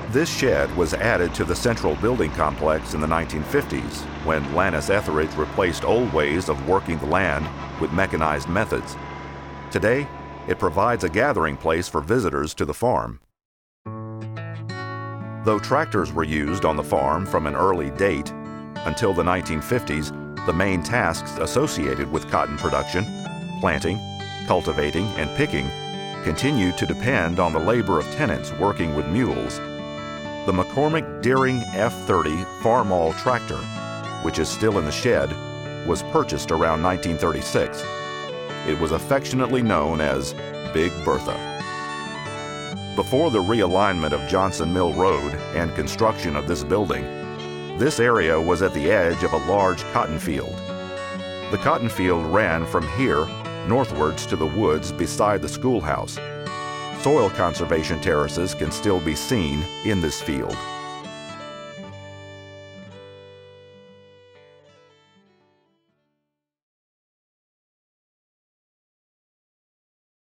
This shed was added to the central building complex in the 1950s when Lannis Etheridge replaced old ways of working the land with mechanized methods. Today, it provides a gathering place for visitors to the farm. Though tractors were used on the farm from an early date, until the 1950s, the main tasks associated with cotton production, planting, cultivating, and picking, continued to depend on the labor of tenants working with mules. The McCormick Deering F30 Farmall tractor, which is still in the shed, was purchased around 1936. It was affectionately known as Big Bertha. Before the realignment of Johnson Mill Road and construction of this building, this area was at the edge of a large cotton field. The cotton field ran from here northwards to the woods beside the schoolhouse. Soil conservation terraces can still be seen in this field.